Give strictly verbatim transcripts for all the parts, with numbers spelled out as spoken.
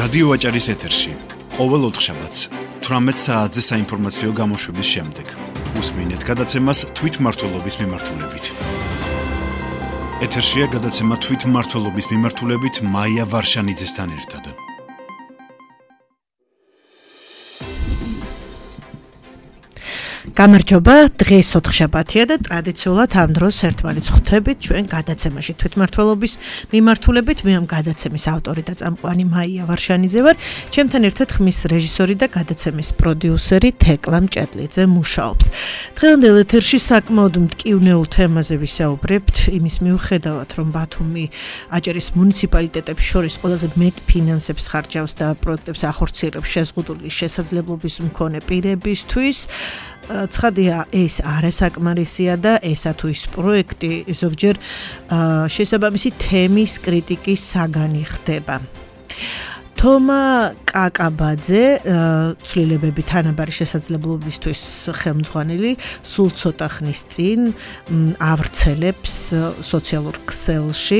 რადიო ვაჭარის ეთერში ყოველ ოთხშაბათს თვრამეტ საათზე საინფორმაციო გამოშვების შემდეგ უსმინეთ გადაცემას თვითმმართველობის მიმართულებით. ეთერშია გადაცემა თვითმმართველობის მიმართულებით მაია ვარშანიძესთან ერთად. გამარჯობა, დღეს ოთხშაბათია და ტრადიციულად ამ დროს ერთმანეთს ხვდებით ჩვენ გადაცემაში თვითმმართველობის მიმართულებით. მე ამ გადაცემის ავტორი და წამყვანი მაია ვარშანიძე ვარ. ჩემთან ერთად ხმის რეჟისორი და გადაცემის პროდიუსერი თეკლა მჭედლიძე მუშაობს. დღევანდელ ეთერში საკმაოდ მტკივნეულ თემაზე ვისაუბრებთ, იმის მიუხედავად, რომ ბათუმი აჭარის მუნიციპალიტეტებს შორის ყველაზე მეტ ფინანსებს ხარჯავს და პროექტებს ახორციელებს შეზღუდული შესაძლებლობის მქონე პირებისთვის. ცხადია, ეს არასაკმარისია და ესა თუ ის პროექტი ზოგჯერ შესაბამისი თემის კრიტიკის საგანი ხდება. თომა კაკაბაძე, ცვლილებები თანაბარი შესაძლებლობისთვის ხელმძღვანელი, სულ ცოტა ხნის წინ ავრცელებს სოციალურ ქსელში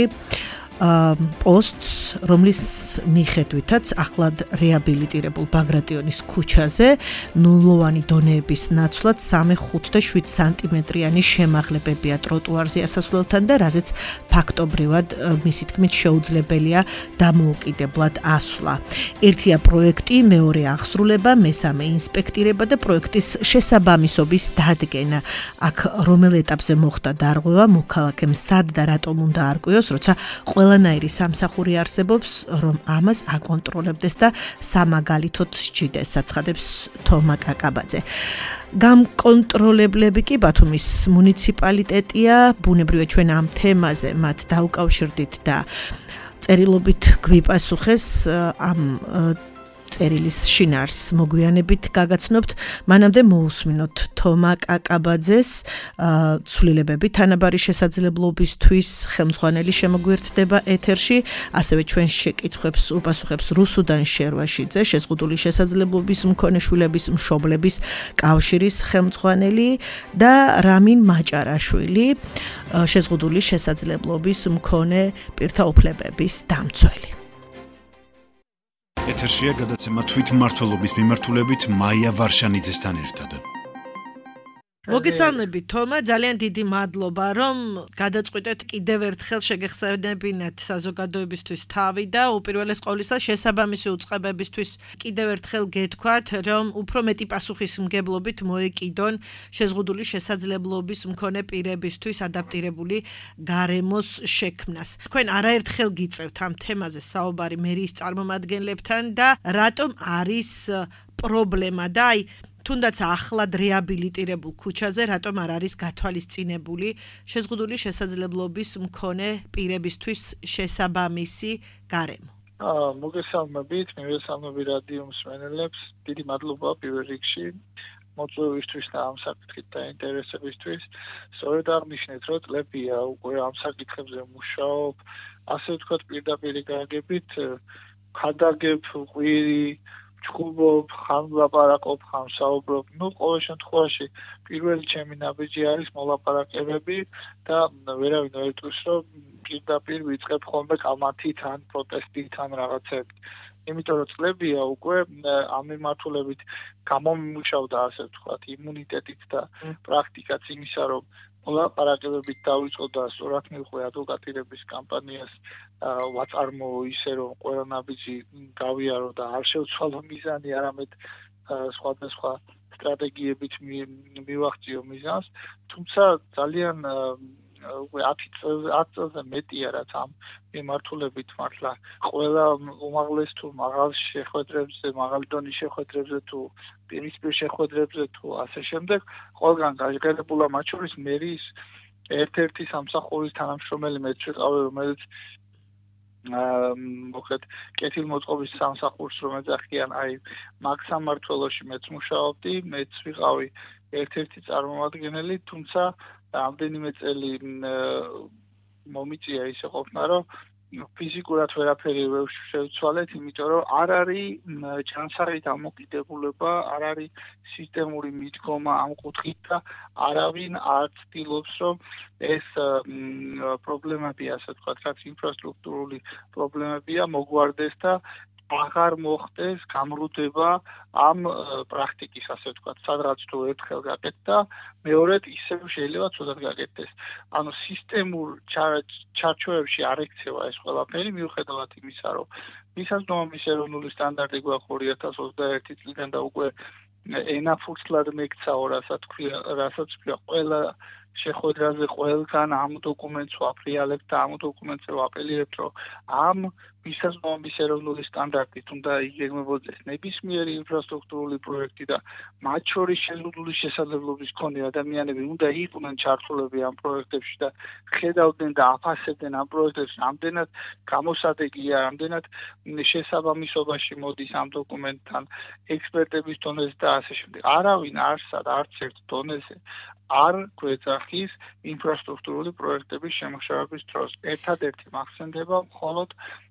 პოსტს, რომლის მიხედვითაც ახლად რეაბილიტირებულ ბაგრატიონის ქუჩაზე ნულოვანი დონეების ნაცვლად სამი, ხუთი და შვიდ სანტიმეტრიანი შემაღლებებია ტროტუარზე ასასვლელთან და რაზეც ფაქტობრივად მისი თქმით შეუძლებელია დამოუკიდებლად ასვლა. ერთია პროექტი, მეორე აღსრულება, მესამე ინსპექტირება და პროექტის შესაბამისობის დადგენა. აქ რომელ ეტაპზე მოხდა დარღვევა, მოქალაქემ სად და რატომ უნდა არკვიოს, როცა ყველანაირი სამსახური არსებობს, რომ ამას აკონტროლებდეს და სამაგალითოდ სჯიდეს, აცხადებს თომა კაკაბაძე. გამკონტროლებლები კი ბათუმის მუნიციპალიტეტია, ბუნებრივია ჩვენ ამ თემაზე მათ დავუკავშირდით და წერილობით გვიპასუხეს ამ წერილის შინაარს მოგვიანებით გაგაცნობთ. მანამდე მოусმინოთ თომა კაკაბაძეს ცვლილებები თანაბარი შესაძლებლობისთვის ხელმძღვანელი შემოგვიერთდება ეთერში, ასევე ჩვენ შეკითხვებს უპასუხებს რუსუდან შერვაშიძე, შეზღუდული შესაძლებლობის მქონე შვილების მშობლების კავშირის ხელმძღვანელი და რამინ მაჭარაშვილი, შეზღუდული შესაძლებლობის მქონე პირთა უფლებების დამცველი. ეთერშია გადაცემა თვითმმართველობის მიმართულებით მაია ვარშანიძესთან ერთად. მოგესალმებით თომა, ძალიან დიდი მადლობა, რომ გადაწყვიტეთ კიდევ ერთხელ შეგეხსენებინათ საზოგადოებისთვის თავი და უპირველეს ყოვლისა შესაბამისი უწყებებისთვის კიდევ ერთხელ გეთქვათ, რომ უფრო მეტი პასუხისმგებლობით მოეკიდონ შეზღუდული შესაძლებლობის მქონე პირებისთვის ადაპტირებული გარემოს შექმნას. თქვენ არაერთხელ გიწევთ ამ თემაზე საუბარი მერიის წარმომადგენლებთან და რატომ არის პრობლემა და აი თუნდაც ახლად რეაბილიტირებულ ქუჩაზე რატომ არ არის გათვალისწინებული შეზღუდული შესაძლებლობის მქონე პირებისთვის შესაბამისი გარემო? მოგესალმებით, მივესალმები რადიო მსმენელებს. დიდი მადლობა პირველ რიგში მოწვევისთვის და ამ საკითხით დაინტერესებისთვის. სწორედ აღნიშნეთ, რომ წლებია უკვე ამ საკითხებზე მუშაობ, ასე ვთქვათ, პირდაპირ გაგებით, ხადაგებ, ყვირი ჩხუბობ, ხან ვლაპარაკობ, ხან საუბრობ. ნუ ყოველ შემთხვევაში პირველი ჩემი ნაბიჯი არის მოლაპარაკებები და ვერავინ ვერ იტყვის, რომ პირდაპირ ვიწყებ ხოლმე კამათით ან პროტესტით ან რაღაცებით. იმიტომ რომ წლებია უკვე ამ მიმართულებით გამომიმუშავდა, ასე ვთქვათ, იმუნიტეტით და პრაქტიკაც იმისა, რომ მოლაპარაკებებით დავიწყო და სწორად მივხვდი ადვოკატირების კამპანიას ვაწარმოო ისე, რომ ყველა ნაბიჯი გავიარო და არ შევცვალო მიზანი, არამედ სხვადასხვა სტრატეგიებით მივახციო მიზანს. თუმცა ძალიან უკვე ათი წელზე მეტია, რაც ამ მიმართულებით მართლა ყველა უმაღლეს თუ მაღალ შეხვედრებზე, მაღალი დონის შეხვედრებზე თუ პირისპირ შეხვედრებზე თუ ასე შემდეგ, ყველგან გაჟღერებულა, მათ შორის მერიის ერთ-ერთი სამსახურის თანამშრომელი მეც ვიყავი, რომელიც მოკლედ კეთილმოწყობის სამსახურს რომ ეძახიან, აი მაგ სამმართველოში მეც მუშაობდი, მეც ვიყავი ერთ-ერთი წარმომადგენელი, თუმცა რამდენიმე წელი მომიწია ისე ყოფნა, რომ ფიზიკურად ვერაფერი ვერ შევცვალეთ, იმიტომ რომ არ არის ჯანსაღი დამოკიდებულება, არ არის სისტემური მიდგომა ამ კუთხით და არავინ არ ცდილობს, რომ ეს პრობლემები, ასე ვთქვათ, რაც ინფრასტრუქტურული პრობლემებია, მოგვარდეს და აღარ მოხდეს გამრუდება ამ პრაქტიკის, ასე ვთქვათ, სადღაც თუ ერთხელ გაკეთდა, მეორედ ისევ შეიძლება ცუდად გაკეთდეს. ანუ სისტემურ ჩარჩოებში არ ექცევა ეს ყველაფერი, მიუხედავად იმისა, რომ მისაზრდომის ეროვნული სტანდარტი გვაქვს ორი ათას ოცდაერთი წლიდან და უკვე ენაფურცლად მეკცაო, რასაც ქვია, რასაც ქვია ყველა შეხვედრაზე ყველგან ამ დოკუმენტს ვაფრიალებთ და ამ დოკუმენტზე ვაპელირებთ, რომ ამ მისაზრდომის ეროვნული სტანდარტით უნდა იგეგმებოდეს ნებისმიერი ინფრასტრუქტურული პროექტი და მათ შორის შეზღუდული შესაძლებლობის მქონე ადამიანები უნდა იყვნენ ჩართულები ამ პროექტებში და ხედავდნენ და აფასებდნენ ამ პროექტებს, რამდენად გამოსადეგია, რამდენად შესაბამისობაში მოდის ამ დოკუმენტთან ექსპერტების დონეზე და ასე შემდეგ. არავინ არსად არც ერთ დონეზე არ გვეძახის ინფრასტრუქტურული პროექტების შემუშავების დროს. ერთადერთი მახსენდება მხოლოდ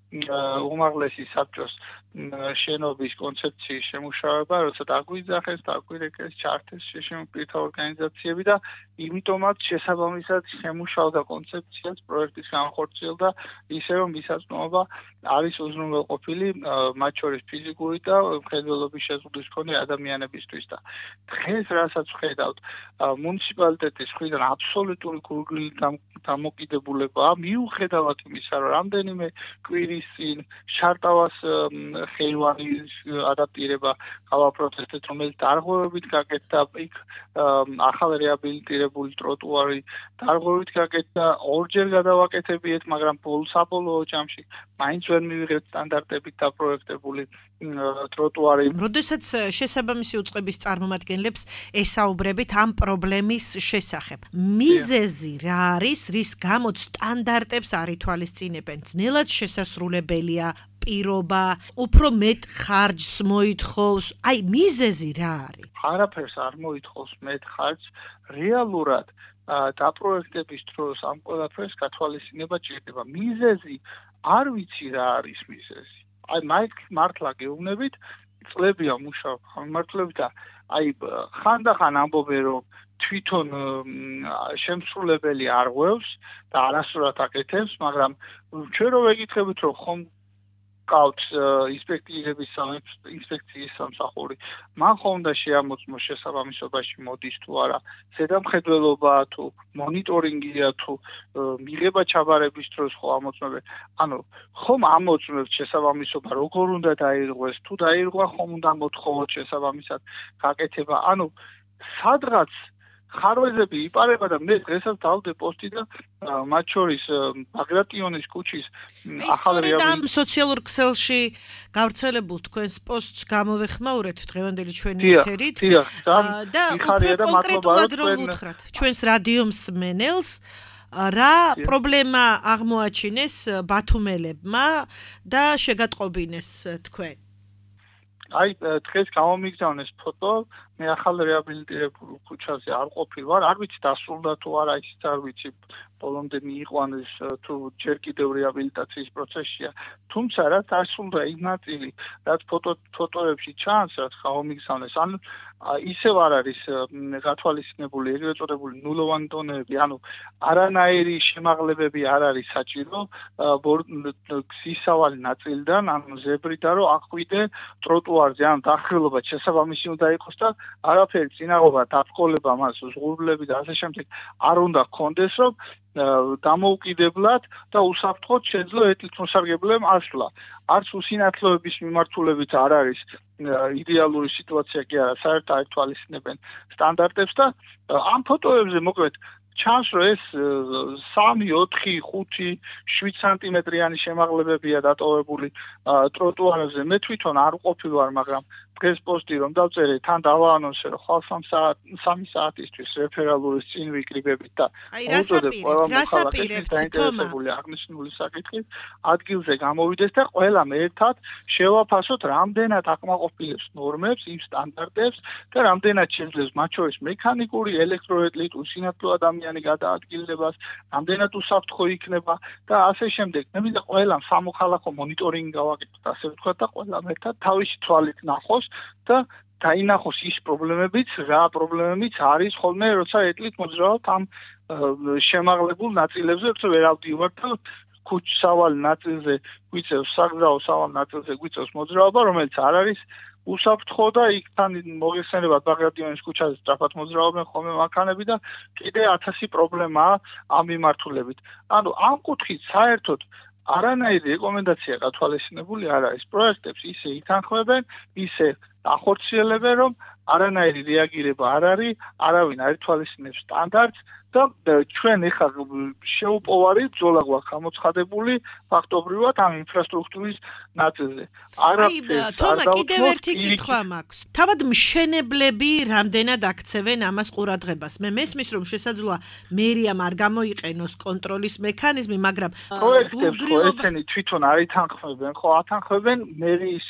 უმაღლესი საბჭოს შენობის კონცეფციის შემუშავება, როცა დაგვიძახეს, დაგვირეკეს, ჩართეს შეშემოყრითა ორგანიზაციები და იმიტომაც შესაბამისად შემუშავდა კონცეფციას პროექტის განხორციელდა, ისე რომ მისაწვდომობა არის უზრუნველყოფილი მათ შორის ფიზიკური და მხედველობის შეზღუდვის მქონე ადამიანებისთვის და დღეს რასაც ვხედავთ, მუნიციპალიტეტის მხრიდან აბსოლუტური გულგრილი დამოკიდებულებაა, მიუხედავად იმისა, რომ რამდენიმე კვირის წინ შარტავას ხელვანის ადაპტირება გავაპროცესეთ, რომელიც დარღვევებით გაკეთდა, იქ ახალ რეაბილიტირებული ტროტუარი დარღვევით გაკეთდა, ორჯერ გადავაკეთებიეთ, მაგრამ საბოლოო ჯამში მაინც ვერ მივიღეთ სტანდარტებით დაპროექტებული ტროტუარი. როდესაც შესაბამისი უწყების წარმომადგენლებს ესაუბრებით ამ პრობლემის შესახებ, მიზეზი რა არის, რის გამოც სტანდარტებს არ ითვალისწინებენ? ძნელად შესასრულებელია პირობა, უფრო მეტ ხარჯს მოითხოვს, აი მიზეზი რა არის? არაფერს არ მოითხოვს მეტ ხარჯს, რეალურად დაპროექტების დროს ამ ყველაფერს გათვალისწინება ჭირდება. მიზეზი არ ვიცი რა არის მიზეზი. აი მაინც მართლა გეუბნებით, წლებია მუშაობ მართლებით და აი ხანდახან ამბობენ რომ თვითონ შემსრულებელი არ ღვევს და არასწორად აკეთებს, მაგრამ ჩვენ რო ვეკითხებით რომ ხომ ყავთ ინსპექტირების ინსპექციის სამსახური, მან ხომ უნდა შეამოწმოს შესაბამისობაში მოდის თუ არა, ზედამხედველობა თუ მონიტორინგია თუ მიღება ჩაბარების დროს ხო ამოწმებენ. ანუ ხომ ამოწმებთ შესაბამისობა როგორ უნდა დაირღვეს, თუ დაირღვა ხომ უნდა მოთხოვოთ შესაბამისად გაკეთება. ანუ სადღაც ხარვეზები იპარება და მე დღესაც დავდე პოსტი და მათ შორის ბაგრატიონის ქუჩის ახალ რეაბილიტაციის ამ სოციალურ ქსელში გავრცელებულ თქვენს პოსტს გამოვეხმაურეთ დღევანდელი ჩვენი ეთერით და კონკრეტულად რომ ვუთხრათ ჩვენს რადიო მსმენელს რა პრობლემა აღმოაჩინეს ბათუმელებმა და შეგატყობინეს თქვენ? აი დღეს გამომიგზავნეს ფოტო, მე ახალ რეაბილიტირებულ ქუჩაზე არ ყოფილ ვარ, არ ვიცი დასრულდა თუ არა, ისიც არ ვიცი ბოლომდე მიიყვანეს თუ ჯერ კიდევ რეაბილიტაციის პროცესია, თუმცა რაც დასრულდა იმ ნაწილი, რაც ფოტო ფოტოებში ჩანს, რაც გამომიგზავნეს, ანუ ისევ არ არის გათვალისწინებული ეგრეთ წოდებული ნულოვანი დონეები, ანუ არანაირი შემაღლებები არ არის საჭირო გზისავალი ნაწილიდან, ანუ ზებრიდან რომ აყვიდე ტროტუარზე, ანუ დახრილობა შესაბამისი უნდა იყოს და არაფერი წინაღობა დაფრთხოლება მას ზღურბლები და ასე შემდეგ არ უნდა გქონდეს, რომ დამოუკიდებლად და უსაფრთხოდ შეძლო ეთნიკ მოსარგებლეებმა ასვლა. არც უსინათლოების მიმართულებით არ არის იდეალური სიტუაცია კი არა, საერთოდ არ ითვალისწინებენ სტანდარტებს და ამ ფოტოებზე მოკლედ ჩანს რომ ეს სამი, ოთხი, ხუთი, შვიდ სანტიმეტრიანი შემაღლებებია დატოვებული ტროტუარებზე. მე თვითონ არ ყოფილ ვარ, მაგრამ დღეს პოსტი რომ დავწერე, თან დავაანონსე რომ ხვალ სამი საათისთვის რეფერალურის წინ ვიკრიბებით და აი რასაპირებ, დაინტერესებული აღნიშნული საკითხით ადგილზე გამოვიდეს და ყველამ ერთად შევაფასოთ რამდენად აკმაყოფილებს ნორმებს, იმ სტანდარტებს და რამდენად შეძლებს მათ შორის მექანიკური, ელექტროეტლით, უსინათლო ადამიანი გადაადგილებას, რამდენად უსაფრთხო იქნება და ასე შემდეგ. მე მინდა ყველამ სამოქალაქო მონიტორინგი გავაკეთოთ, ასე ვთქვათ და ყველამ ერთად თავისი თვალით ნახოს და დაინახოს ის პრობლემებიც, რა პრობლემებიც არის ხოლმე, როცა ეტლით მოძრაობთ ამ შემაღლებულ ნაწილებზე, როცა ვერ ავდივართ და ქუჩსავალი ნაწილზე გვიწევს საგზაო სავალ ნაწილზე გვიწევს მოძრაობა, რომელიც არ არის უსაფრთხო და იქთან მოიხსენებათ ბაღრატიონის ქუჩაზე სწრაფად მოძრაობენ ხოლმე მანქანები და კიდე ათასი პრობლემაა ამ მიმართულებით. ანუ ამ კუთხით საერთოდ არანაირი რეკომენდაცია გათვალისწინებული არ არის. პროექტებს ისე ითანხმებენ, ისე ახორციელებენ, რომ არანაირი რეაგირება არ არის, არავინ არ ითვალისწინებს სტანდარტს და ჩვენ ეხლა შეუპოვარი ბრძოლა გვაქვს გამოცხადებული ფაქტობრივად ამ ინფრასტრუქტურის ნაწილზე. არაფერს არ დავთვალოთ. კიდევ ერთი კითხვა მაქვს. თავად მშენებლები რამდენად აქცევენ ამას ყურადღებას? მე მესმის რომ შესაძლოა მერიამ არ გამოიყენოს კონტროლის მექანიზმი, მაგრამ პროექტებს ხო ესენი თვითონ არ ითანხმებენ, ხო ათანხმებენ მერიის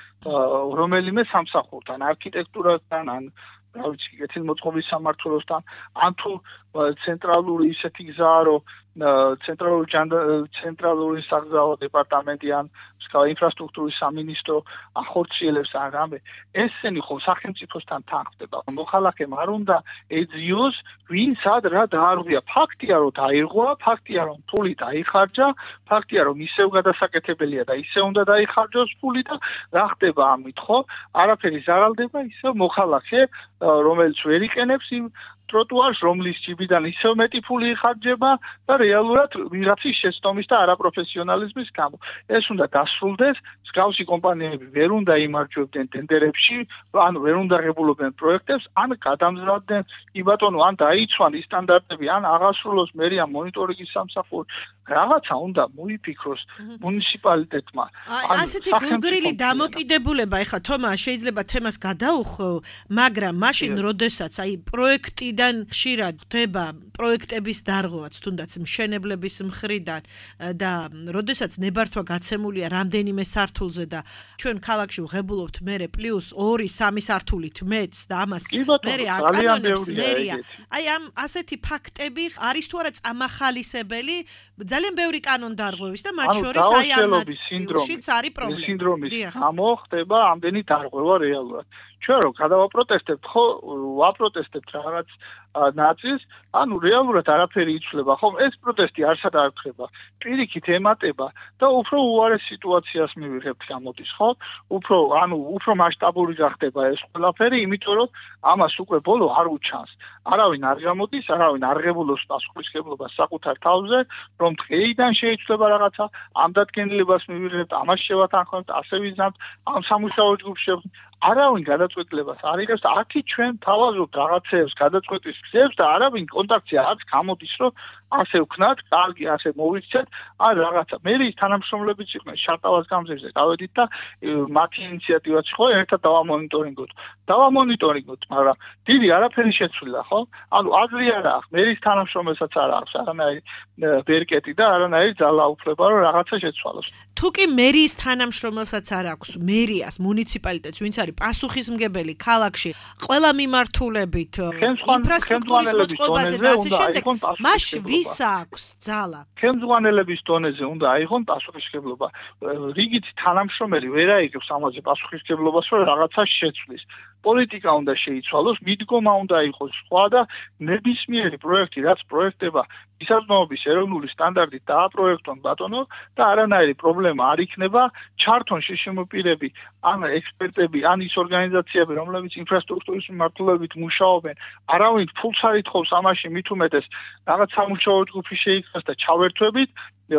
რომელიმე სამსახურთან, არქიტექტურასთან, ან რა ვიცი, კეთილმოწყობის სამმართველოსთან, ან თუ ცენტრალური ისეთი გზაა, რომ ცენტრალური ცენტრალური საგზაო დეპარტამენტი ან ინფრასტრუქტურის სამინისტრო ახორციელებს ან რამე, ესენი ხო სახელმწიფოსთან თანხმდება. მოხალხემ არ უნდა ეძიოს, ვინ სად რა დაარღვია. ფაქტია, რომ დაირღვა, ფაქტია, რომ ფული დაიხარჯა, ფაქტია, რომ ისევ გადასაკეთებელია და ისევ უნდა დაიხარჯოს ფული და რა ხდება ამით, ხო? არაფერი ზარალდება, ისევ მოხალხე, რომელიც ვერ იყენებს იმ ტროტუარს, რომლის ჯიბიდან ისევ მეტი ფული იხარჯება და რეალურად ვიღაცის შეცდომის და არაპროფესიონალიზმის გამო. ეს უნდა დასრულდეს, მსგავსი კომპანიები ვერ უნდა იმარჯვებდნენ ტენდერებში, ანუ ვერ უნდა ღებულობდნენ პროექტებს, ან გადამზრდდნენ, კი ბატონო, ან დაიცვან ის სტანდარტები, ან აღასრულოს მერია მონიტორინგის სამსახური. რაღაცა უნდა მოიფიქროს მუნიციპალიტეტმა. ასეთი გულგრილი დამოკიდებულება, ეხლა თომა შეიძლება თემას გადაუხო, მაგრამ მაშინ როდესაც აი პროექტიდან ხშირად ხდება პროექტების დარღვევაც, თუნდაც მშენებლების მხრიდან და როდესაც ნებართვა გაცემულია რამდენიმე სართულზე და ჩვენ ქალაქში ვღებულობთ მერე პლუს ორი სამი სართულით მეც და ამას მერე აკანონებს მერია. აი ამ ასეთი ფაქტები არის თუ არა წამახალისებელი ძალიან ბევრი კანონდარღვევის და მათ შორის აი ამ სინდრომიც არის პრობლემა. სინდრომის გამო ხდება ამდენი დარღვევა რეალურად. ჩვენ რო გადავაპროტესტებთ, ხო, ვაპროტესტებთ რაღაც ნაწილს, ანუ რეალურად არაფერი იცვლება, ხომ? ეს პროტესტი არსად არ ხდება. პირიქით ემატება და უფრო უარეს სიტუაციას მივიღებთ გამოდის, ხო? უფრო, ანუ უფრო მასშტაბური გახდება ეს ყველაფერი, იმიტომ რომ ამას უკვე ბოლო არ უჩანს. არავინ არ გამოდის, არავინ არ ღებულობს პასუხისმგებლობას საკუთარ თავზე, რომ დღეიდან შეიცვლება რაღაცა, ამ დადგენილებას მივიღებთ, ამას შევათანხმებთ, ასე ვიზამთ, ამ სამუშაო ჯგუფში არავინ გადაწყვეტილებას არ იღებს, აქი ჩვენ თავაზობთ რაღაცეებს, გადაწყვეტის გზებს და არავინ კონტაქტში არც გამოდის, რომ ასე ვქნათ, კარგი, ასე მოვიქცეთ, ან რაღაცა. მერიის თანამშრომლებიც იყვნენ შარტავას გამზირზე, გავედით და მათი ინიციატივაც ხო, ერთად დავამონიტორინგოთ. დავამონიტორინგოთ, მაგრამ დიდი არაფერი შეცვლილა, ხო? ანუ აზრი არ აქვს, მერიის თანამშრომელსაც არ აქვს არანაირი ბერკეტი და არანაირი ძალაუფლება, რომ რაღაცა შეცვალოს. თუ კი მერიის თანამშრომელსაც არ აქვს, მერიას, მუნიციპალიტეტს, ვინც არის პასუხისმგებელი ქალაქში, ყველა მიმართულებით ინფრასტრუქტურის მოწყობაზე და ასე შემდეგ, მაშინ ვის აქვს ძალა? ხელმძღვანელების დონეზე უნდა აიღონ პასუხისმგებლობა. რიგითი თანამშრომელი ვერ აიღებს ამაზე პასუხისმგებლობას, რომ რაღაცა შეცვლის. პოლიტიკა უნდა შეიცვალოს, მიდგომა უნდა იყოს სხვა და ნებისმიერი პროექტი, რაც პროექტება ისაზრმოების ეროვნული სტანდარტით დააპროექტონ ბატონო და არანაირი პრობლემა არ იქნება, ჩართონ შეშემოპირები, ან ექსპერტები, ან ის ორგანიზაციები, რომლებიც ინფრასტრუქტურის მიმართულებით მუშაობენ, არავინ ფულს არ ითხოვს ამაში, მით უმეტეს რაღაც სამუშაო ჯგუფი შეიქმნას და ჩავერთვებით,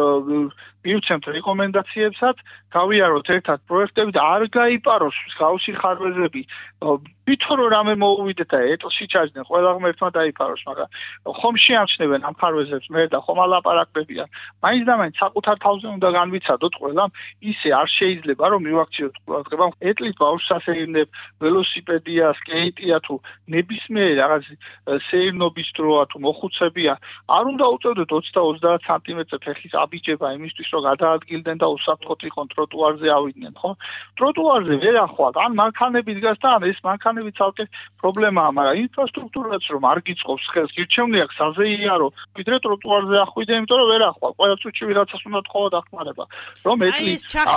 მივცემთ რეკომენდაციებსაც, გავიაროთ ერთად პროექტები და არ გაიპაროს მსგავსი ხარვეზები. თვითონ რომ რამე მოუვიდეთ და ეტლში ჩაჯდნენ, ყველა ღმერთმა დაიპაროს, მაგრამ ხომ შეამჩნევენ ამ ხარვეზებს მე და ხომ ალაპარაკებიან. მაინც და მაინც საკუთარ თავზე უნდა განვიცადოთ ყველამ, ისე არ შეიძლება რომ მივაქციოთ ყურადღება. ეტლით ბავშვს ასეირნებ, ველოსიპედია, სკეიტია თუ ნებისმიერი რაღაც სეირნობის დროა თუ მოხუცებია, არ უნდა უწევდეთ ოცდა ოცდაათ სანტიმეტრზე ფეხის აბიჯება იმისთვის, ის რომ გადაადგილდნენ და უსაფრთხოდ იყო ტროტუარზე ავიდნენ, ხო? ტროტუარზე ვერ ახვალ, ან მანქანები დგას და ან ეს მანქანები ცალკე პრობლემაა, მაგრამ ინფრასტრუქტურაც რომ არ გიწყობს ხელს, გირჩევნია გზაზე იარო, ვიდრე ტროტუარზე ახვიდე, იმიტომ რომ ვერ ახვალ. ყველა წუთში ვიღაცას უნდა თხოვო დახმარება. რომ ეტლი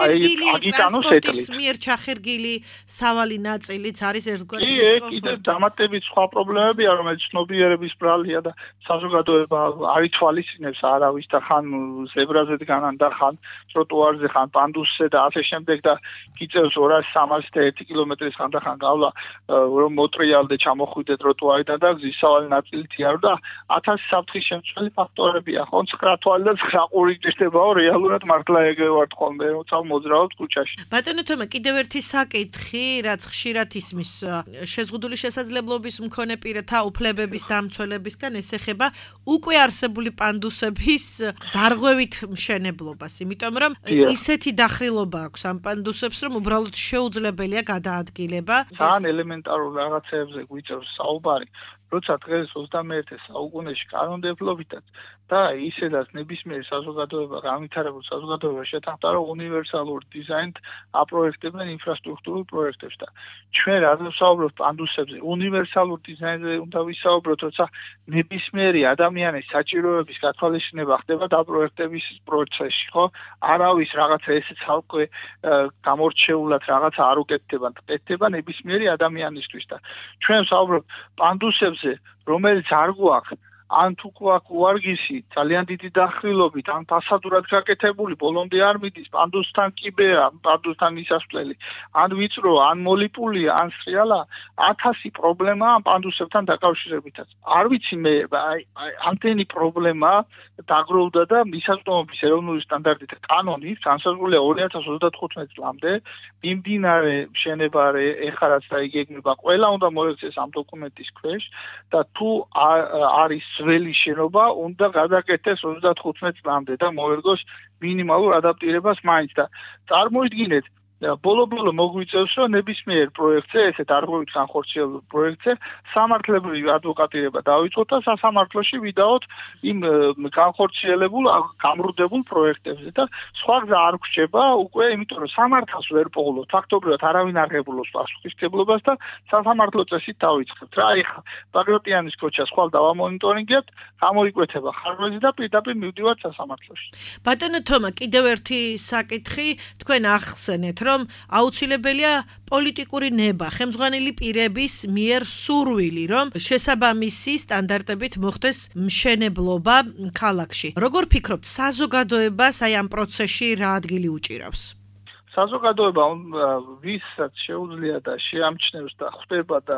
აგიტანოს ეტლი. მიერ ჩახერგილი სავალი ნაწილიც არის ერთგვარი დისკომფორტი. კი, კიდე დამატებით სხვა პრობლემებია, რომელიც ცნობიერების ბრალია და საზოგადოება არ ითვალისწინებს არავის და ხან ზებრაზე დგანან და ხან ტროტუარზე, ხან პანდუსზე და ასე შემდეგ და გიწევს ორასი სამასი და ერთი კილომეტრის ხანდახან გავლა რომ მოტრიალდე ჩამოხვიდე ტროტუარიდან და გზის სავალი ნაწილით იარო და ათასი საფრთხის შემცველი ფაქტორებია, ხო? ცხრა თვალი და ცხრა ყური ჭირდებაო, რეალურად მართლა ეგრე ვართ ხოლმე, როცა მოძრაობთ ქუჩაში. ბატონო თომა, კიდევ ერთი საკითხი, რაც ხშირად ისმის შეზღუდული შესაძლებლობის მქონე პირთა უფლებების დამცველებისგან ეხება უკვე არსებული პანდუსების დარღვევით მშენებლობას, იმიტომ რომ ისეთი დახრილობა აქვს ამ პანდუსებს, რომ უბრალოდ შეუძლებელია გადაადგილება. ძალიან ელემენტარულ რაღაცებზე გვიწევს საუბარი, როცა დღეს ოცდამეერთე საუკუნეში კანონმდებლობითაც და ისედაც ნებისმიერი საზოგადოება, განვითარებულ საზოგადოება შეთანხმდა, რომ უნივერსალურ დიზაინით აპროექტებენ ინფრასტრუქტურულ პროექტებს და ჩვენ რადგან ვსაუბრობთ პანდუსებზე, უნივერსალურ დიზაინზე უნდა ვისაუბროთ, როცა ნებისმიერი ადამიანის საჭიროების გათვალისწინება ხდება დაპროექტების პროცესში, ხო? არავის რაღაცა ესე ცალკე გამორჩეულად რაღაცა არ უკეთდება, კეთდება ნებისმიერი ადამიანისთვის და ჩვენ ვსაუბრობთ პანდუსებზე, რომელიც არ გვაქვს ან თუ გვაქვს უარგისი, ძალიან დიდი დახრილობით, ან ფასადურად გაკეთებული, ბოლომდე არ მიდის, პანდუსთან კიბეა, პანდუსთან მისასვლელი, ან ვიწრო, ან მოლიპულია, ან სრიალა, ათასი პრობლემაა პანდუსებთან დაკავშირებითაც. არ ვიცი მე, აი, ამდენი პრობლემა დაგროვდა და მისაწვდომობის ეროვნული სტანდარტით კანონი განსაზღვრულია ორი ათას ოცდათხუთმეტ წლამდე, მიმდინარე მშენება ეხლა რაც დაიგეგმება, ყველა უნდა მოექცეს ამ დოკუმენტის ქვეშ და თუ არის ძველი შენობა უნდა გადაკეთდეს ოცდათხუთმეტ წლამდე და მოერგოს მინიმალურ ადაპტირებას მაინც და წარმოიდგინეთ ბოლო-ბოლო მოგვიწევს რომ ნებისმიერ პროექტზე, ესეთ არღვევით განხორციელებულ პროექტზე სამართლებრივი ადვოკატირება დავიწყოთ და სასამართლოში ვიდაოთ იმ განხორციელებულ გამრუდებულ პროექტებზე და სხვა გზა არ გვჭება უკვე, იმიტომ რომ სამართალს ვერ პოულობთ, ფაქტობრივად არავინ არ ღებულობს პასუხისმგებლობას და სასამართლო წესით დავიწყებთ. რა ეხლა ბაგრატიანის ქუჩას ხვალ დავამონიტორინგებთ, გამოიკვეთება ხარვეზი და პირდაპირ მივდივართ სასამართლოში. ბატონო თომა, კიდევ ერთი საკითხი, თქვენ ახსენეთ რომ აუცილებელია პოლიტიკური ნება, ხელმძღვანელი პირების მიერ სურვილი, რომ შესაბამისი სტანდარტებით მოხდეს მშენებლობა ქალაქში. როგორ ფიქრობთ, საზოგადოებას აი ამ პროცესში რა ადგილი უჭირავს? საზოგადოება ვისაც შეუძლია და შეამჩნევს და ხვდება და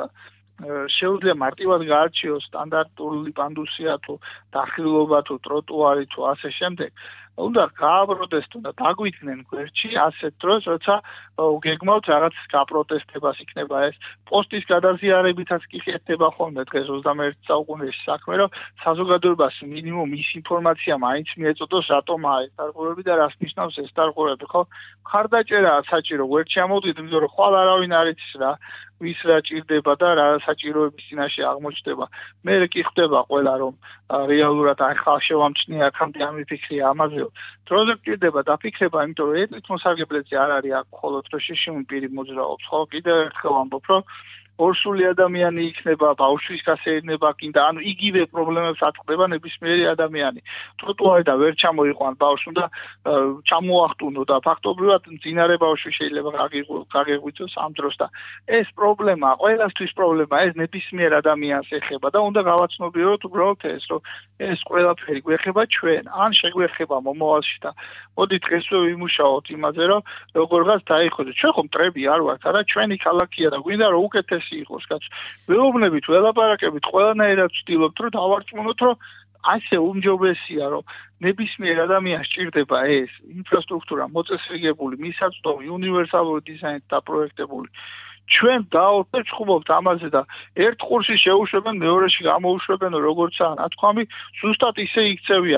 შეუძლია მარტივად გაარჩიოს სტანდარტული პანდუსია თუ დახრილობა თუ ტროტუარი თუ ასე შემდეგ. უნდა გააპროტესტონ და დაგვიდნენ გვერდში ასეთ დროს, როცა გეგმავთ რაღაც გაპროტესტებას იქნება ეს პოსტის გადაზიარებითაც კი ხერხდება ხოლმე დღეს ოცდამეერთე საუკუნეში საქმე, რომ საზოგადოებას მინიმუმ ის ინფორმაცია მაინც მიეწოდოს, რატომაა ეს დარღვევები და რას ნიშნავს ეს დარღვევები, ხო? მხარდაჭერაა საჭირო, გვერდში ამოვიდეთ, იმიტომ რომ ხვალ არავინ არ იცის რა ვის რა ჭირდება და რა საჭიროების წინაშე აღმოჩნდება. მე კი ხვდება ყველა რომ რეალურად აი ხალ შევამჩნია აქამდე ამიფიქრია ამაზე. დროზე ჭირდება დაფიქრება, იმიტომ რომ ეთნიკ მოსარგებლეზე არ არის აქ მხოლოდ რო შეშიმული პირი მოძრაობს, ხო? კიდევ ერთხელ ვამბობ, რომ ორსული ადამიანი იქნება, ბავშვის გასეირნება კიდე, ანუ იგივე პრობლემებს აწყდება ნებისმიერი ადამიანი. ტროტუარიდან ვერ ჩამოიყვან ბავშვს, უნდა ჩამოახტუნო და ფაქტობრივად მძინარე ბავშვი შეიძლება გაგეღვიძოს ამ დროს და ეს პრობლემა, ყველასთვის პრობლემა, ეს ნებისმიერ ადამიანს ეხება და უნდა გავაცნობიეროთ უბრალოდ ეს, რომ ეს ყველაფერი გვეხება ჩვენ, ან შეგვეხება მომავალში და მოდი დღესვე ვიმუშაოთ იმაზე, რომ როგორღაც დაიხოცოთ. ჩვენ ხომ მტრები არ ვართ, არა, ჩვენი ქალაქია და გვინდა რომ უკეთეს იყოს კაც. ვეუბნებით, ველაპარაკებით, ყველანაირად ვცდილობთ, რომ დავარწმუნოთ, რომ ასე უმჯობესია, რომ ნებისმიერ ადამიანს ჭირდება ეს ინფრასტრუქტურა მოწესრიგებული, მისაწვდომი, უნივერსალური დიზაინით დაპროექტებული. ჩვენ დავწუხობთ ამაზე და ერთ ყურში შეუშვებენ, მეორეში გამოუშვებენ, როგორც ან თქვამი, ზუსტად ისე იქცევიან.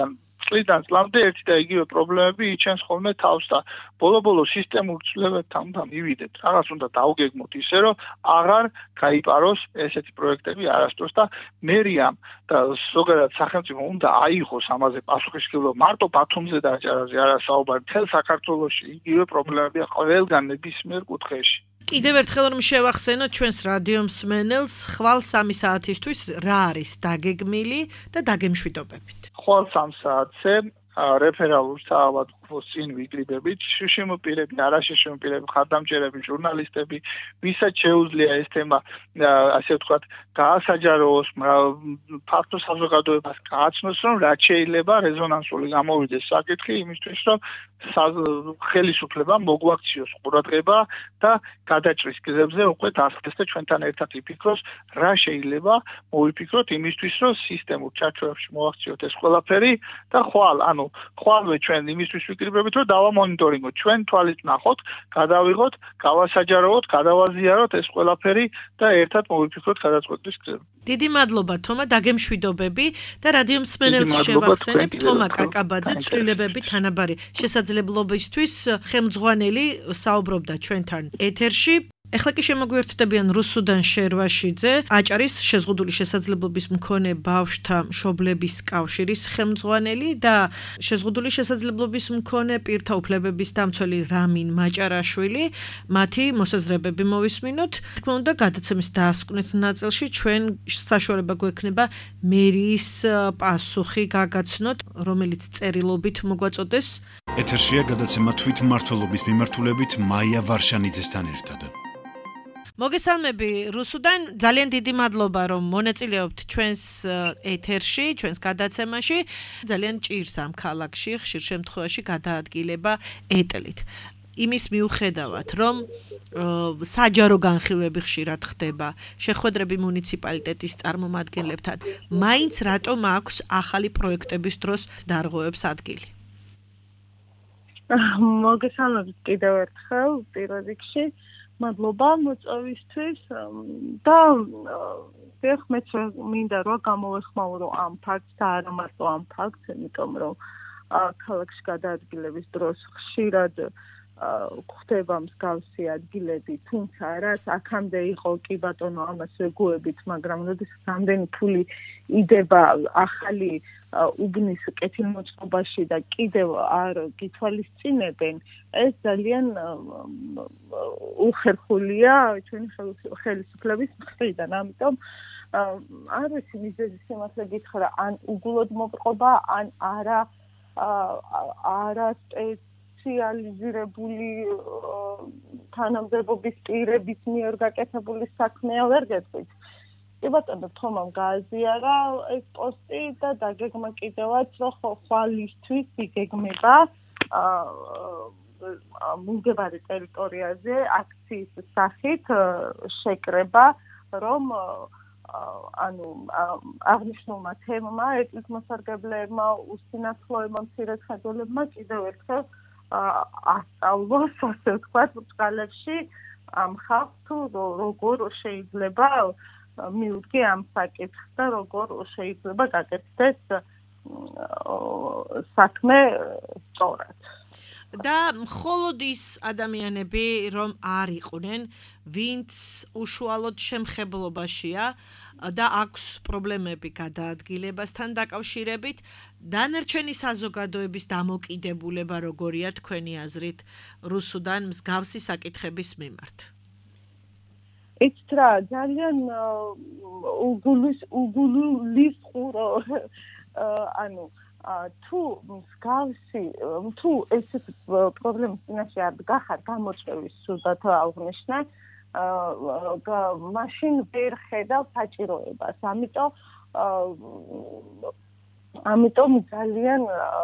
წლიდან წლამდე ერთი და იგივე პრობლემები იჩენს ხოლმე თავს და ბოლო-ბოლო სისტემურ ცვლილებებთან უნდა მივიდეთ. რაღაც უნდა დავგეგმოთ ისე, რომ აღარ გაიპაროს ესეთი პროექტები არასდროს და მერიამ და ზოგადად სახელმწიფო უნდა აიღოს ამაზე პასუხისმგებლობა. მარტო ბათუმზე და აჭარაზე არა საუბარი, მთელ საქართველოში იგივე პრობლემებია ყველგან ნებისმიერ კუთხეში. კიდევ ერთხელ რომ შევახსენოთ ჩვენს რადიო მსმენელს, ხვალ სამი საათისთვის რა არის დაგეგმილი და დაგემშვიდობებით. ხვალ სამ საათზე რეფერალურ საავადმყოფოს წინ ვიკრიბებით შიშიმოპირები, არაშიშიმოპირები, ხარდამჭერები, ჟურნალისტები, ვისაც შეუძლია ეს თემა, ასე ვთქვათ, გაასაჯაროოს, ფაქტო საზოგადოებას გააცნოს, რომ რაც შეიძლება რეზონანსული გამოვიდეს საკითხი იმისთვის, რომ ხელისუფლება მოგვაქციოს ყურადღება და გადაჭრის გზებზე უკვე დასხდეს და ჩვენთან ერთად იფიქროს, რა შეიძლება მოვიფიქროთ იმისთვის, რომ სისტემურ ჩარჩოებში მოვაქციოთ ეს ყველაფერი და ხვალ, ანუ ხვალვე ჩვენ იმისთვის ვიკრიბებით, რომ დავამონიტორინგოთ, ჩვენ თვალით ნახოთ, გადავიღოთ, გავასაჯაროოთ, გადავაზიაროთ ეს ყველაფერი და ერთად მოვიფიქროთ გადაწყვეტის გზებზე. დიდი მადლობა თომა, დაგემშვიდობები და რადიო მსმენელს შევახსენებ თომა კაკაბაძე ცვლილებები თანაბარი შესაძლებლობისთვის ხელმძღვანელი საუბრობდა ჩვენთან ეთერში. ეხლა კი შემოგვიერთდებიან რუსუდან შერვაშიძე, აჭარის შეზღუდული შესაძლებლობის მქონე ბავშვთა მშობლების კავშირის ხელმძღვანელი და შეზღუდული შესაძლებლობის მქონე პირთა უფლებების დამცველი რამინ მაჭარაშვილი. მათი მოსაზრებები მოვისმინოთ. თქმა უნდა, გადაცემის დასკვნით ნაწილში ჩვენ საშუალება გვექნება მერიის პასუხი გაგაცნოთ, რომელიც წერილობით მოგვაწოდეს. ეთერშია გადაცემა თვითმმართველობის მიმართულებით მაია ვარშანიძესთან ერთად. მოგესალმები რუსუდან, ძალიან დიდი მადლობა რომ მონაწილეობთ ჩვენს ეთერში, ჩვენს გადაცემაში. ძალიან ჭირს ამ ქალაქში ხშირ შემთხვევაში გადაადგილება ეტლით. იმის მიუხედავად, რომ საჯარო განხილვები ხშირად ხდება, შეხვედრები მუნიციპალიტეტის წარმომადგენლებთან, მაინც რატომ აქვს ახალი პროექტების დროს დარღვევებს ადგილი? მოგესალმებით კიდევ ერთხელ პირველ რიგში. მადლობა მოწვევისთვის და დიახ, მეც მინდა რომ გამოვეხმაურო ამ ფაქტს და არა მარტო ამ ფაქტს, იმიტომ რომ ქალაქში გადაადგილების დროს ხშირად გვხდება მსგავსი ადგილები, თუმცა რაც აქამდე იყო კი ბატონო ამას ვეგუებით, მაგრამ როდესაც რამდენი ფული იდება ახალი უბნის კეთილმოწყობაში და კიდევ არ გითვალისწინებენ, ეს ძალიან უხერხულია ჩვენი ხელისუფლების მხრიდან. ამიტომ არ ვიცი მიზეზი სიმართლე გითხრა, ან უგულოდ მოპყობა, ან არა არა სპეციალიზირებული თანამდებობის პირების მიერ გაკეთებული საქმეა, ვერ გეტყვით. კი ბატონო, თომამ გააზიარა ეს პოსტი და დაგეგმა კიდევაც, რომ ხვალისთვის იგეგმება მიმდებარე ტერიტორიაზე აქციის სახით შეკრება, რომ ანუ აღნიშნულმა თემმა, ეტლით მოსარგებლებმა, უსინათლოებმა, მცირეწლელებმა კიდევ ერთხელ ასწავლოს, ასე ვთქვათ, ბრწყალებში ამ ხალხს თუ როგორ შეიძლება მიუდგე ამ საკითხს და როგორ შეიძლება გაკეთდეს საქმე სწორად. და მხოლოდ ის ადამიანები რომ არ იყვნენ, ვინც უშუალოდ შემხებლობაშია და აქვს პრობლემები გადაადგილებასთან დაკავშირებით, დანარჩენი საზოგადოების დამოკიდებულება როგორია თქვენი აზრით რუსუდან მსგავსი საკითხების მიმართ? იცით რა, ძალიან უგულის უგულის ყურო ანუ თუ მსგავსი თუ ესეთ პრობლემის წინაშე არ გახარ გამოწვევის სულდათ აღნიშნე, მაშინ ვერ ხედავ საჭიროებას. ამიტომ ამიტომ ძალიან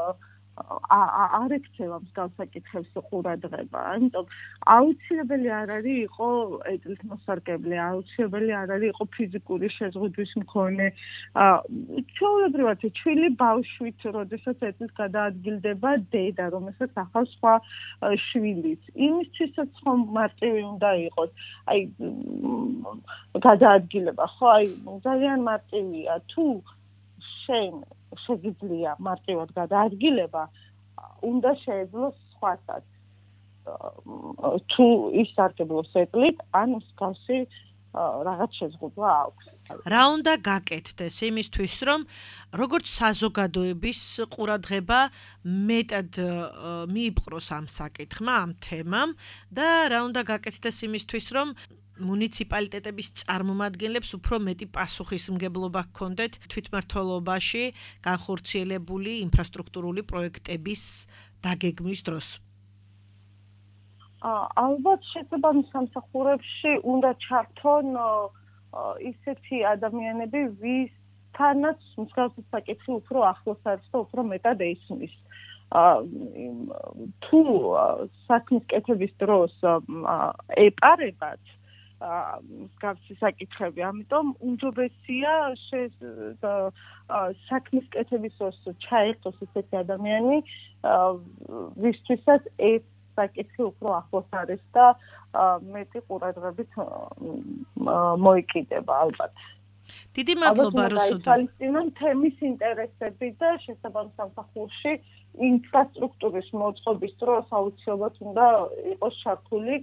არ ექცევა მსგავს საკითხებს ყურადღება. ამიტომ აუცილებელი არ არის იყო ეტლით მოსარგებლე, აუცილებელი არ არის იყო ფიზიკური შეზღუდვის მქონე. ჩვეულებრივად ჩვილი ბავშვით, როდესაც ეტლით გადაადგილდება დედა, რომელსაც ახავს სხვა შვილიც. იმისთვისაც ხომ მარტივი უნდა იყოს. აი გადაადგილება, ხო, აი ძალიან მარტივია. თუ შენ შეგიძლია მარტივად გადაადგილება, უნდა შეეძლოს სხვასაც. თუ ის სარგებლობს ეტლით, ან მსგავსი რაღაც შეზღუდვა აქვს. რა უნდა გაკეთდეს იმისთვის, რომ როგორც საზოგადოების ყურადღება მეტად მიიპყროს ამ საკითხმა, ამ თემამ და რა უნდა გაკეთდეს იმისთვის, რომ მუნიციპალიტეტების წარმომადგენლებს უფრო მეტი პასუხისმგებლობა ჰქონდეთ თვითმმართველობაში განხორციელებული ინფრასტრუქტურული პროექტების დაგეგმვის დროს. ალბათ შესაბამის სამსახურებში უნდა ჩართონ ისეთი ადამიანები, ვისთანაც მსგავსი საკითხი უფრო ახლოს არის და უფრო მეტად ეისმის. თუ საქმის კეთების დროს ეპარებათ მსგავსი საკითხები, ამიტომ უმჯობესია საქმის კეთების დროს ჩაერთოს ისეთი ადამიანი, ვისთვისაც ეს საკითხი უფრო ახლოს არის და მეტი ყურადღებით მოიკიდება ალბათ. დიდი მადლობა რუსუდან. ალბათ თემის ინტერესები და შესაბამის სამსახურში ინფრასტრუქტურის მოწყობის დროს აუცილებლად უნდა იყოს ჩართული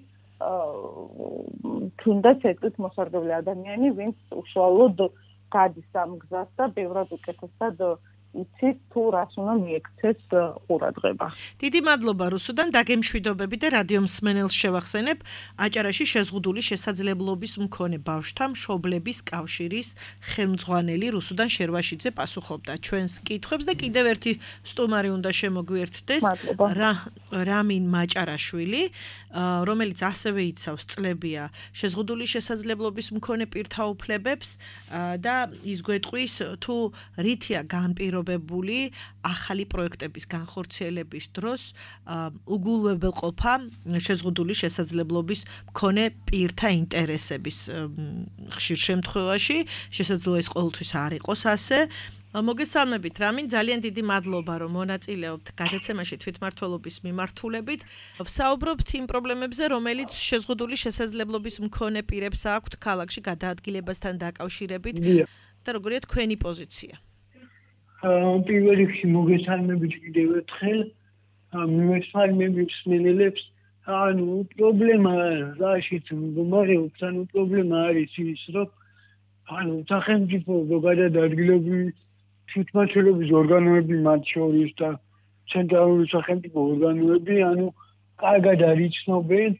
თუნდაც ეტლით მოსარგებლე ადამიანი, ვინც უშუალოდ გადის ამ გზას და ბევრად უკეთესად იცის თუ რას უნდა მიექცეს ყურადღება. დიდი მადლობა რუსუდან, დაგემშვიდობები და რადიო მსმენელს შევახსენებ, აჭარაში შეზღუდული შესაძლებლობის მქონე ბავშვთა მშობლების კავშირის ხელმძღვანელი რუსუდან შერვაშიძე პასუხობდა ჩვენს კითხვებს და კიდევ ერთი სტუმარი უნდა შემოგვიერთდეს, რამინ მაჭარაშვილი, რომელიც ასევე იცავს წლებია შეზღუდული შესაძლებლობის მქონე პირთა უფლებებს და ის გვეტყვის თუ რითია განპირობებული ახალი პროექტების განხორციელების დროს უგულებელყოფა შეზღუდული შესაძლებლობის მქონე პირთა ინტერესების ხშირ შემთხვევაში შესაძლოა ეს ყოველთვის არ იყოს ასე. მოგესალმებით რამინ, ძალიან დიდი მადლობა რომ მონაწილეობთ გადაცემაში თვითმმართველობის მიმართულებით. ვსაუბრობთ იმ პრობლემებზე, რომელიც შეზღუდული შესაძლებლობის მქონე პირებს აქვთ ქალაქში გადაადგილებასთან დაკავშირებით და როგორია თქვენი პოზიცია? პირველ რიგში მოგესალმებით კიდევ ერთხელ მივესალმები მსმენელებს. ანუ პრობლემა რაშიც მდგომარეობს, ანუ პრობლემა არის ის, რომ ანუ სახელმწიფო გადაადგილებული თვითმმართველობის ორგანოები, მათ შორის და ცენტრალური სახელმწიფო ორგანოები, ანუ კარგად არ იცნობენ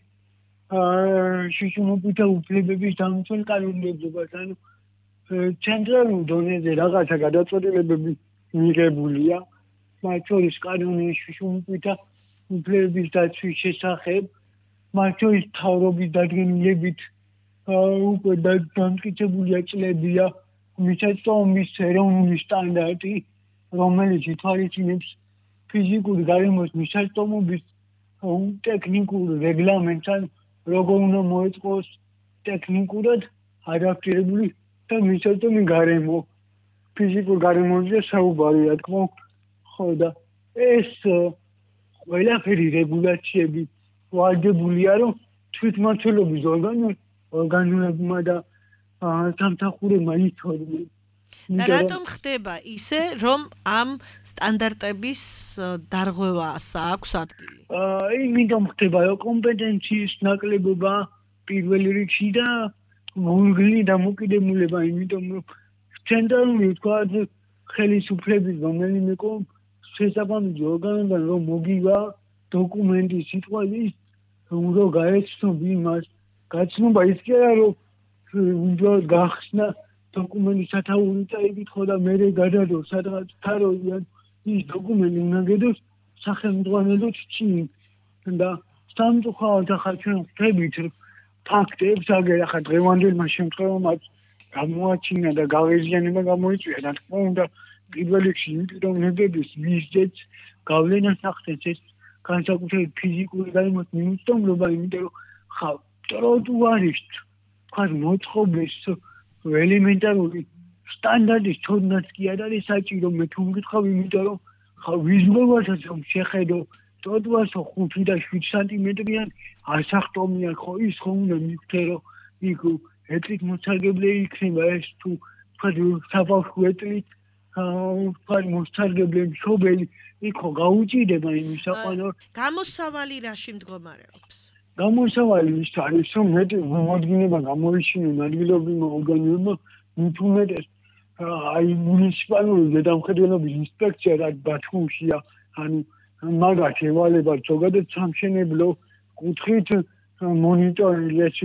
შიშუმობითა უფლებების დამცველ კანონმდებლობას. ანუ ცენტრალურ დონეზე რაღაცა გადაწყვეტილებები მიღებულია, მათ შორის კანონის შიშუმობითა უფლებების დაცვის შესახებ, მათ შორის მთავრობის დადგენილებით უკვე დამტკიცებულია წლებია მიწათმოქმედის ეროვნული სტანდარტი, რომელიც ითვალისწინებს ფიზიკური გარემოს მიწათმოქმედის ტექნიკურ რეგლამენტს, ან როგორ უნდა მოეწყოს ტექნიკურად ადაპტირებული და მიწათმოქმედი გარემო. ფიზიკურ გარემოზე საუბარი, რა თქმა უნდა, ხო და ეს ყველაფერი რეგულაციები ვარდებულია, რომ თვითმმართველობის ორგანოებმა და სამსახურებმა იცოდნენ. და რატომ ხდება ისე, რომ ამ სტანდარტების დარღვევას აქვს ადგილი? იმიტომ ხდება, რომ კომპეტენციის ნაკლებობა პირველ რიგში და მურგლი დამოკიდებულება, იმიტომ რომ ცენტრალური თქვა ხელისუფლების რომელიმე შესაბამისი ორგანოდან რომ მოგივა დოკუმენტი სიტყვის, რომ გაეცნო იმას, გაცნობა ის კი არა, რომ უნდა გახსნა დოკუმენტი სათაური წაიკითხო და მერე გადადო სადღაც თაროიან ის დოკუმენტი უნდა გედოს სახელმძღვანელო ჩინი და სამწუხაროდ ახლა ჩვენ ვხვდებით ფაქტებს, აგერ ახლა დღევანდელმა შემთხვევამ გამოაჩინა და გავეზიანება გამოიწვია, რა თქმა უნდა, პირველ რიგში იმპირომებების მიზეზს გავლენას ახდენს ეს განსაკუთრებით ფიზიკური გარემოს მიმოწმობა, იმიტომ რომ ხა ტროტუარის თქვა მოწყობის ელემენტარული სტანდარტის თორნაც კი არ არის საჭირო, მე თუ მგითხავ, იმიტომ რომ ხა ვიზუალურად რომ შეხედო ტროტუარს ხუთი და შვიდ სანტიმეტრიან ასახტომია, ხო ის ხო უნდა მიგთე რომ იქ ეტლით მოსარგებლე იქნება ეს თუ თქვა საბავშვო ეტლით ვთქვათ მოსარგებლე მშობელი იქო გაუჭიდება იმის საყვანო გამოსავალი რაში მდგომარეობს? გამოსავალი ის არის რომ მეტი მოადგინება გამოიჩინენ ადგილობრივმა ორგანოებმა მით უმეტეს აი მუნიციპალური ზედამხედველობის ინსპექცია რაც ბათუმშია ანუ მაგათ ევალება ზოგადად სამშენებლო კუთხით მონიტორინგი ეს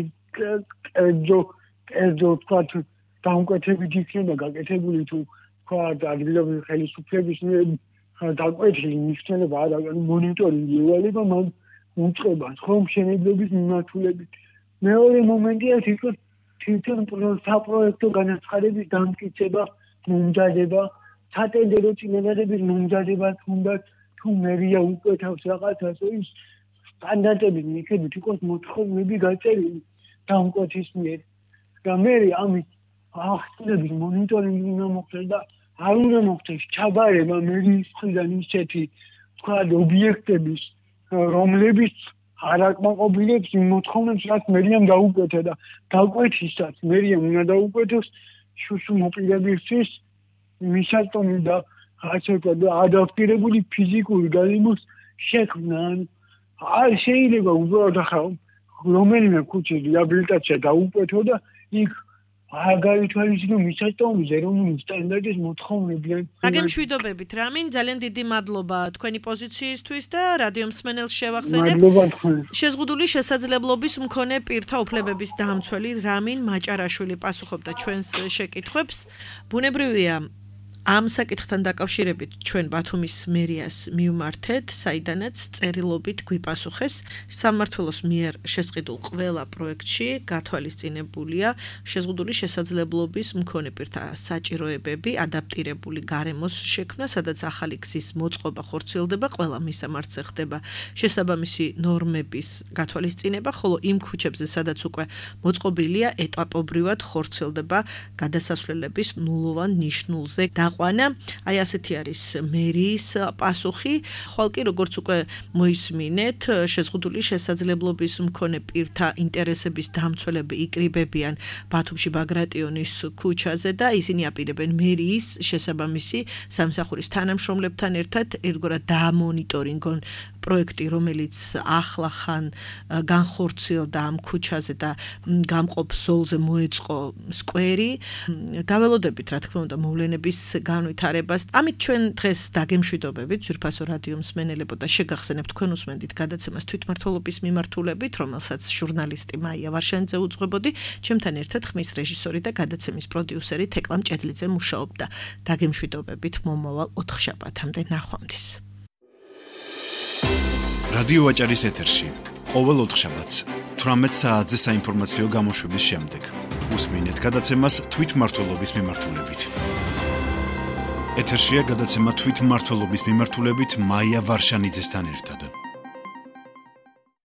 კერძო კერძო ვთქვათ დამკვეთებით იქნება გაკეთებული თუ ვთქვათ ადგილობრივი ხელისუფლების მიერ დაკვეთილი მნიშვნელობა არა მონიტორინგი ევალება მაგ უწყებას ხომ მშენებლობის მიმართულებით მეორე მომენტია თვითონ თვითონ საპროექტო განაცხადების დამტკიცება მომზადება სატენდერო წინადადების მომზადება თუნდაც თუ მერია უკეთავს რაღაცას ის სტანდარტების მიხედვით იყოს მოთხოვნები გაწერილი დამკვეთის მიერ და მე ამით ახსნების მონიტორინგი უნდა მოხდეს და არ უნდა მოხდეს ჩაბარება მერიის მხრიდან ისეთი თქვა ობიექტების რომლებიც არ აკმაყოფილებს იმ მოთხოვნებს რაც მერიამ დაუკვეთა და დაკვეთისაც მერიამ უნდა დაუკვეთოს შუშუ მოპირებისთვის მისაწონი და ასე ვთქვათ ადაპტირებული ფიზიკური გარემოს შექმნა არ შეიძლება უბრალოდ ახლა რომელიმე ქუჩის რეაბილიტაცია დაუკვეთო და იქ არ გაითვალისწინო მისაწონი ეროვნული სტანდარტის მოთხოვნებიდან. დაგემშვიდობებით რამინ ძალიან დიდი მადლობა თქვენი პოზიციისთვის და რადიო მსმენელს შევახსენებ. მადლობა თქვენ. შეზღუდული შესაძლებლობის მქონე პირთა უფლებების დამცველი რამინ მაჭარაშვილი პასუხობდა ჩვენს შეკითხვებს. ბუნებრივია ამ საკითხთან დაკავშირებით ჩვენ ბათუმის მერიას მივმართეთ, საიდანაც წერილობით გვიპასუხეს სამმართველოს მიერ შესყიდულ ყველა პროექტში გათვალისწინებულია შეზღუდული შესაძლებლობის მქონე პირთა საჭიროებები, ადაპტირებული გარემოს შექმნა, სადაც ახალი გზის მოწყობა ხორციელდება, ყველა მისამართზე ხდება შესაბამისი ნორმების გათვალისწინება, ხოლო იმ ქუჩებზე, სადაც უკვე მოწყობილია, ეტაპობრივად ხორციელდება გადასასვლელების ნულოვან ნიშნულზე ყვანა, აი ასეთი არის მერიის პასუხი. ხვალ კი როგორც უკვე მოისმინეთ, შეზღუდული შესაძლებლობის მქონე პირთა ინტერესების დამცველები იკრიბებიან ბათუმში ბაგრატიონის ქუჩაზე და ისინი აპირებენ მერიის შესაბამისი სამსახურის თანამშრომლებთან ერთად ერთგვარად დაამონიტორინგონ პროექტი, რომელიც ახლახან განხორციელდა ამ ქუჩაზე და გამყოფ ზოლზე მოეწყო სკვერი. დაველოდებით, რა თქმა უნდა, მოვლენების განვითარებას. ამით ჩვენ დღეს დაგემშვიდობებით ძვირფასო რადიო მსმენელებო და შეგახსენებთ თქვენ უსმენდით გადაცემას თვითმმართველობის მიმართულებით, რომელსაც ჟურნალისტი მაია ვარშანიძე უძღვებოდი, ჩემთან ერთად ხმის რეჟისორი და გადაცემის პროდიუსერი თეკლა მჭედლიძე მუშაობდა. დაგემშვიდობებით მომავალ ოთხშაბათამდე ნახვამდის. რადიო ვაჭარის ეთერში ყოველ ოთხშაბათს თვრამეტ საათზე საინფორმაციო გამოშვების შემდეგ უსმინეთ გადაცემას თვითმმართველობის მიმართულებით. ეთერშია გადაცემა თვითმმართველობის მიმართულებით მაია ვარშანიძესთან ერთად.